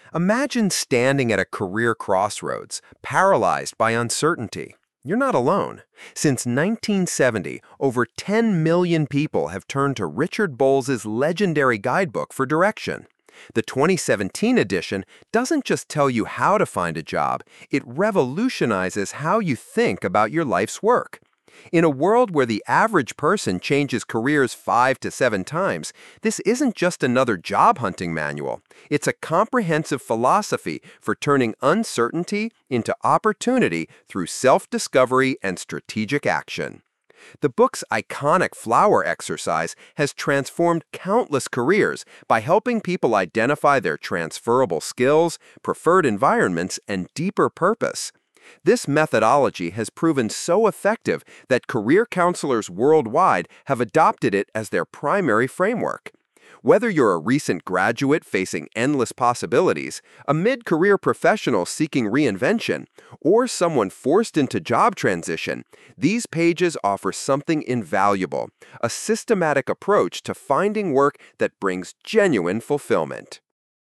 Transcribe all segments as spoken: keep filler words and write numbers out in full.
Imagine standing at a career crossroads, paralyzed by uncertainty. You're not alone. Since nineteen seventy, over ten million people have turned to Richard Bowles' legendary guidebook for direction. The twenty seventeen edition doesn't just tell you how to find a job, it revolutionizes how you think about your life's work. In a world where the average person changes careers five to seven times, this isn't just another job hunting manual. It's a comprehensive philosophy for turning uncertainty into opportunity through self-discovery and strategic action. The book's iconic flower exercise has transformed countless careers by helping people identify their transferable skills, preferred environments, and deeper purpose. This methodology has proven so effective that career counselors worldwide have adopted it as their primary framework. Whether you're a recent graduate facing endless possibilities, a mid-career professional seeking reinvention, or someone forced into job transition, these pages offer something invaluable, a systematic approach to finding work that brings genuine fulfillment.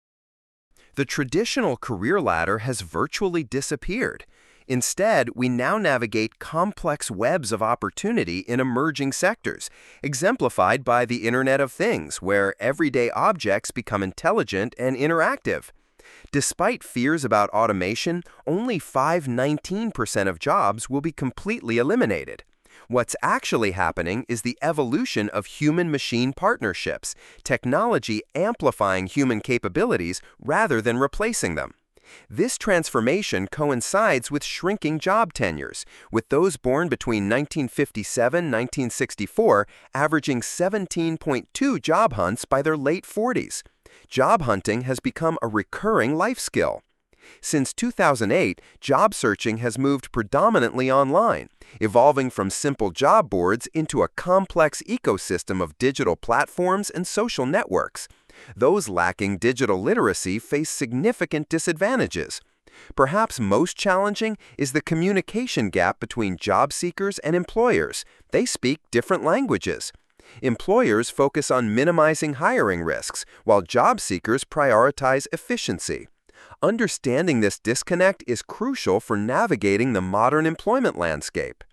The traditional career ladder has virtually disappeared. Instead, we now navigate complex webs of opportunity in emerging sectors, exemplified by the Internet of Things, where everyday objects become intelligent and interactive. Despite fears about automation, only five to nineteen percent of jobs will be completely eliminated. What's actually happening is the evolution of human-machine partnerships, technology amplifying human capabilities rather than replacing them. This transformation coincides with shrinking job tenures, with those born between nineteen fifty-seven and nineteen sixty-four averaging seventeen point two job hunts by their late forties. Job hunting has become a recurring life skill. Since two thousand eight, job searching has moved predominantly online, evolving from simple job boards into a complex ecosystem of digital platforms and social networks. Those lacking digital literacy face significant disadvantages. Perhaps most challenging is the communication gap between job seekers and employers. They speak different languages. Employers focus on minimizing hiring risks, while job seekers prioritize efficiency. Understanding this disconnect is crucial for navigating the modern employment landscape.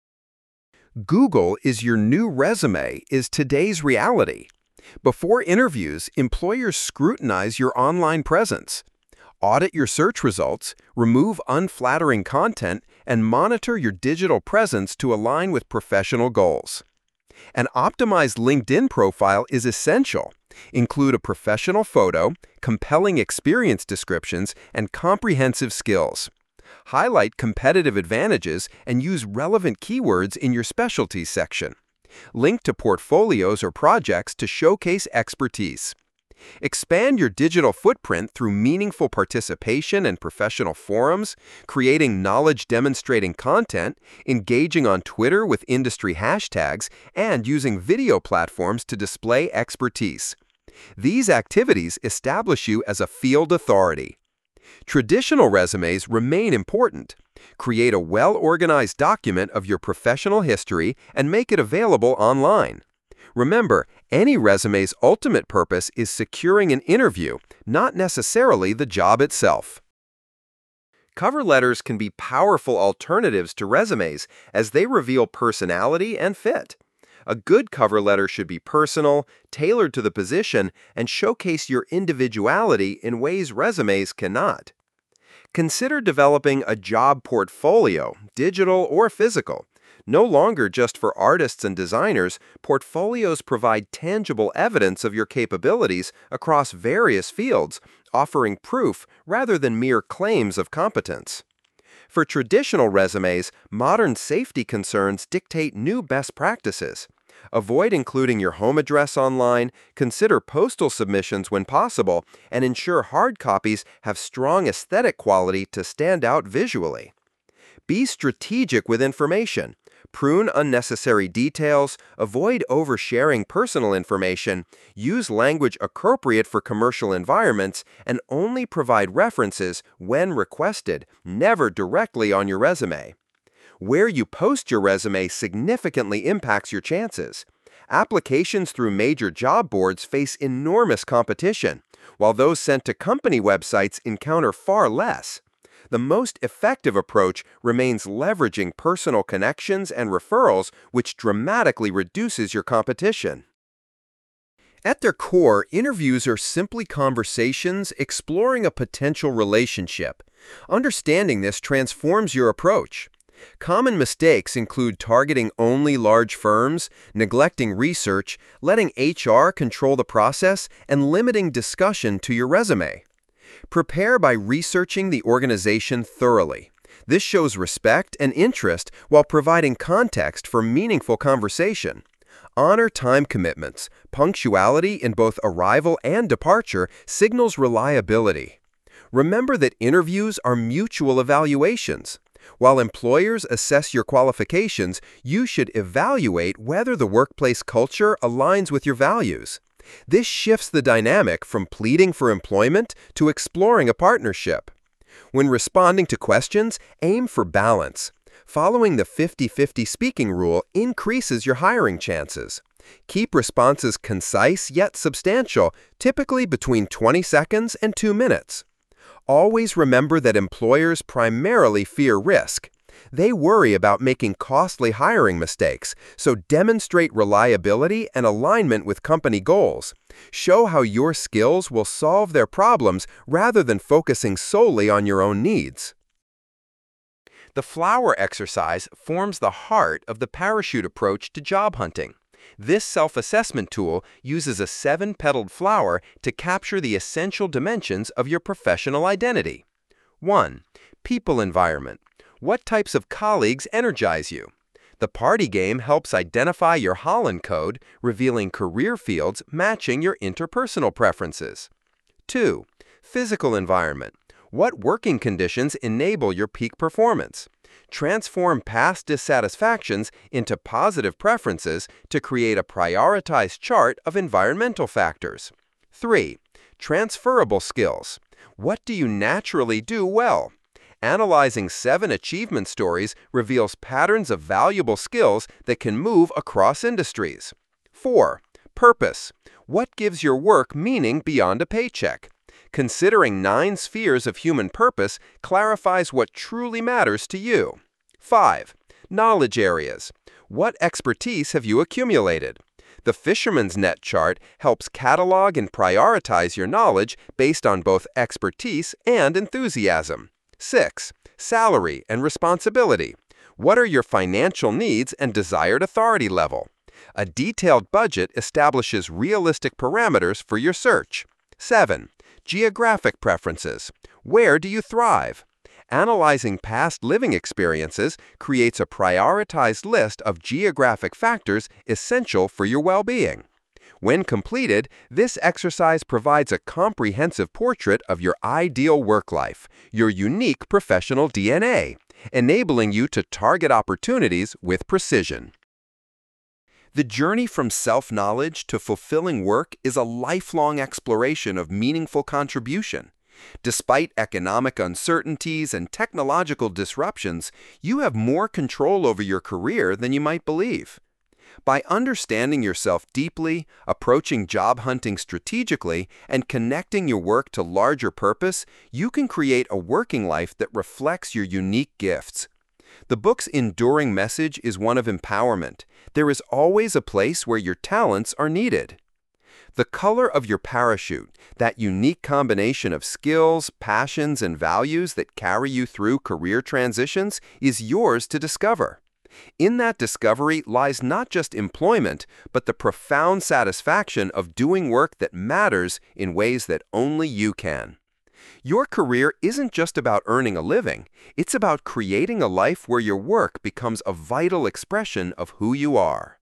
Google is your new resume is today's reality. Before interviews, employers scrutinize your online presence. Audit your search results, remove unflattering content, and monitor your digital presence to align with professional goals. An optimized LinkedIn profile is essential. Include a professional photo, compelling experience descriptions, and comprehensive skills. Highlight competitive advantages and use relevant keywords in your specialties section. Link to portfolios or projects to showcase expertise. Expand your digital footprint through meaningful participation in professional forums, creating knowledge-demonstrating content, engaging on Twitter with industry hashtags, and using video platforms to display expertise. These activities establish you as a field authority. Traditional resumes remain important. Create a well-organized document of your professional history and make it available online. Remember, any resume's ultimate purpose is securing an interview, not necessarily the job itself. Cover letters can be powerful alternatives to resumes as they reveal personality and fit. A good cover letter should be personal, tailored to the position, and showcase your individuality in ways resumes cannot. Consider developing a job portfolio, digital or physical. No longer just for artists and designers, portfolios provide tangible evidence of your capabilities across various fields, offering proof rather than mere claims of competence. For traditional resumes, modern safety concerns dictate new best practices. Avoid including your home address online, consider postal submissions when possible, and ensure hard copies have strong aesthetic quality to stand out visually. Be strategic with information. Prune unnecessary details, avoid oversharing personal information, use language appropriate for commercial environments, and only provide references when requested, never directly on your resume. Where you post your resume significantly impacts your chances. Applications through major job boards face enormous competition. while those sent to company websites encounter far less. The most effective approach remains leveraging personal connections and referrals, which dramatically reduces your competition. At their core, interviews are simply conversations exploring a potential relationship. Understanding this transforms your approach. Common mistakes include targeting only large firms, neglecting research, letting H R control the process, and limiting discussion to your resume. Prepare by researching the organization thoroughly. This shows respect and interest while providing context for meaningful conversation. Honor time commitments. Punctuality in both arrival and departure signals reliability. Remember that interviews are mutual evaluations. While employers assess your qualifications, you should evaluate whether the workplace culture aligns with your values. This shifts the dynamic from pleading for employment to exploring a partnership. When responding to questions, aim for balance. Following the fifty fifty speaking rule increases your hiring chances. Keep responses concise yet substantial, typically between twenty seconds and two minutes. Always remember that employers primarily fear risk. They worry about making costly hiring mistakes, so demonstrate reliability and alignment with company goals. Show how your skills will solve their problems rather than focusing solely on your own needs. The flower exercise forms the heart of the parachute approach to job hunting. This self-assessment tool uses a seven-petaled flower to capture the essential dimensions of your professional identity. one. People environment. What types of colleagues energize you? The party game helps identify your Holland code, revealing career fields matching your interpersonal preferences. two. Physical environment. What working conditions enable your peak performance? Transform past dissatisfactions into positive preferences to create a prioritized chart of environmental factors. three. Transferable skills. What do you naturally do well? Analyzing seven achievement stories reveals patterns of valuable skills that can move across industries. four. Purpose. What gives your work meaning beyond a paycheck? Considering nine spheres of human purpose clarifies what truly matters to you. five. Knowledge areas. What expertise have you accumulated? The Fisherman's Net chart helps catalog and prioritize your knowledge based on both expertise and enthusiasm. six. Salary and responsibility. What are your financial needs and desired authority level? A detailed budget establishes realistic parameters for your search. seven. Geographic preferences. Where do you thrive? Analyzing past living experiences creates a prioritized list of geographic factors essential for your well-being. When completed, this exercise provides a comprehensive portrait of your ideal work life, your unique professional D N A, enabling you to target opportunities with precision. The journey from self-knowledge to fulfilling work is a lifelong exploration of meaningful contribution. Despite economic uncertainties and technological disruptions, you have more control over your career than you might believe. By understanding yourself deeply, approaching job hunting strategically, and connecting your work to larger purpose, you can create a working life that reflects your unique gifts. The book's enduring message is one of empowerment. There is always a place where your talents are needed. The color of your parachute, that unique combination of skills, passions, and values that carry you through career transitions, is yours to discover. In that discovery lies not just employment, but the profound satisfaction of doing work that matters in ways that only you can. Your career isn't just about earning a living. It's about creating a life where your work becomes a vital expression of who you are.